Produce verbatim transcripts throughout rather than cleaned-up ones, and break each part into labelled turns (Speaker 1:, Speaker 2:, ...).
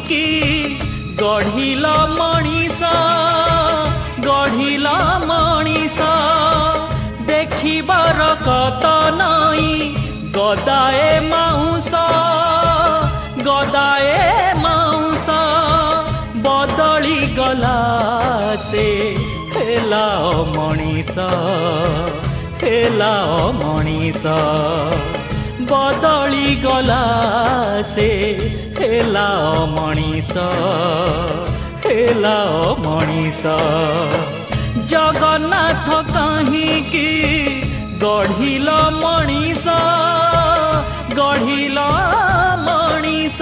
Speaker 1: कि गढ़िल मणिष गढ़िल मणिष देखिबार कत नई गदाए माउंस गदाए माउंस बदली गला से हेला मणिष हेला मणिष बदली गला से हेला मणिष हेला मणिष जगन्नाथ कहिकी गढ़िल मणिष गढ़िल मणिष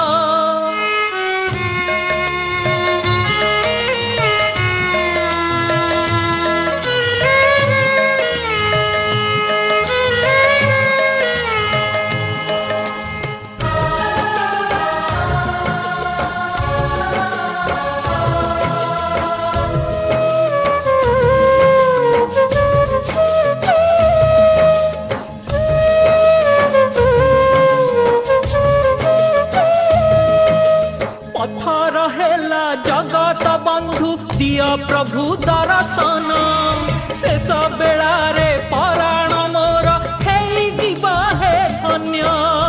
Speaker 1: जगत बंधु दिय प्रभु दर्शन शेष बेला रे पराण मोर हेई जीवा हे धन्य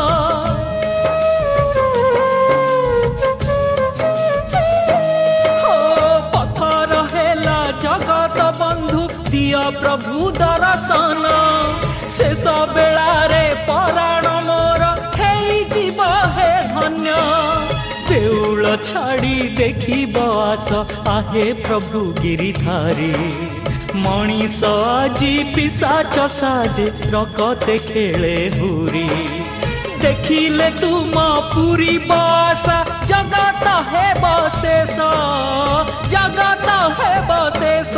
Speaker 1: हो पथर हेला जगत बंधु दिय प्रभु दर्शन शेष बेला रे पराण मोर हेई जीवा हे धन्य देउल छाड़ी देखिब आस आहे प्रभु गिरिधारी मणिष आजी पिशाच साजे रकते खेले हुरी देखिले तुम पूरी बासा जगत है बशेष जगत है बशेष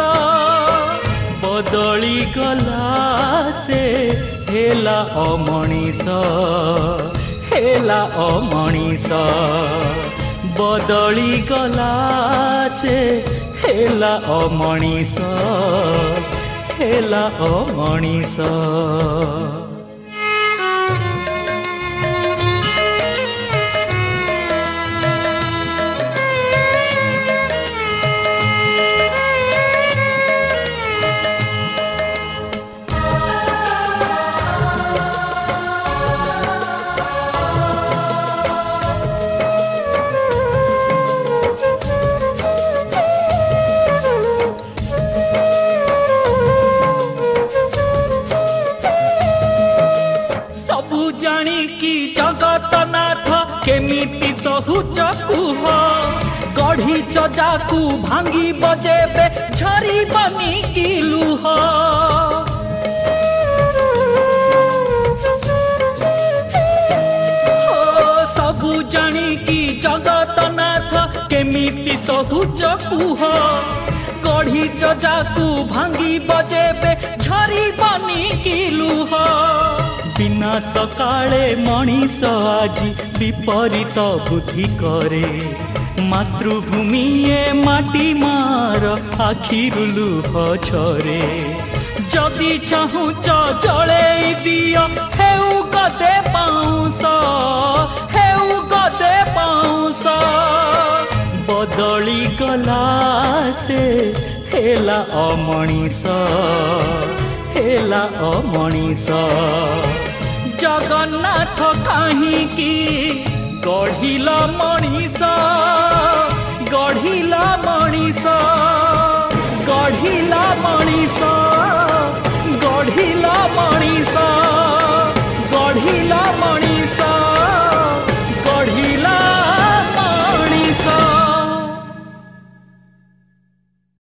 Speaker 1: बदली गला से हेला अमणिष हेला अमणिष बदली गला से हेला अमणिष हेला अमणिष केमिति सहुच कुह गढ़ी चजाकू भांगी बजेबे झरी बनी की लुह सबु जानी की जगत नाथ केमिति सहुच कुह गढ़ी चजाकू भांगी बजेबे झरी बनी की लुह बिना सकाळे मणिष आजी विपरीत बुद्धि करे मातृभूमि ए माटी मार आखिरु लुह झरे जदि चाहुच जळे दियो हेउ गदे पाउंस हेउ गदे पाउंस बदली गला से हेला अमणिष हेला अमणिष जगन्नाथ कहिकी गढ़िल मणिष गढ़िल मणिष गढ़िल मणिष।